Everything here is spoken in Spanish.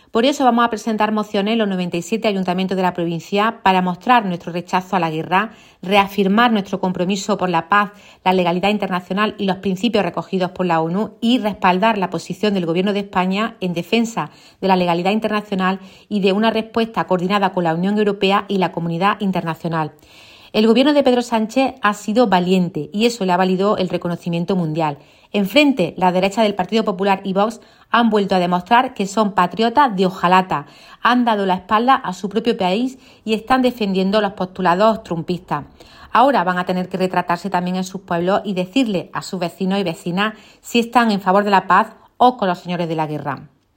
Por eso vamos a presentar mociones en los 97 ayuntamientos de la provincia para mostrar nuestro rechazo a la guerra, reafirmar nuestro compromiso por la paz, la legalidad internacional y los principios recogidos por la ONU y respaldar la posición del Gobierno de España en defensa de la legalidad internacional y de una respuesta coordinada con la Unión Europea y la comunidad internacional. El gobierno de Pedro Sánchez ha sido valiente y eso le ha valido el reconocimiento mundial. Enfrente, la derecha del Partido Popular y Vox han vuelto a demostrar que son patriotas de hojalata, han dado la espalda a su propio país y están defendiendo los postulados trumpistas. Ahora van a tener que retratarse también en sus pueblos y decirle a sus vecinos y vecinas si están en favor de la paz o con los señores de la guerra.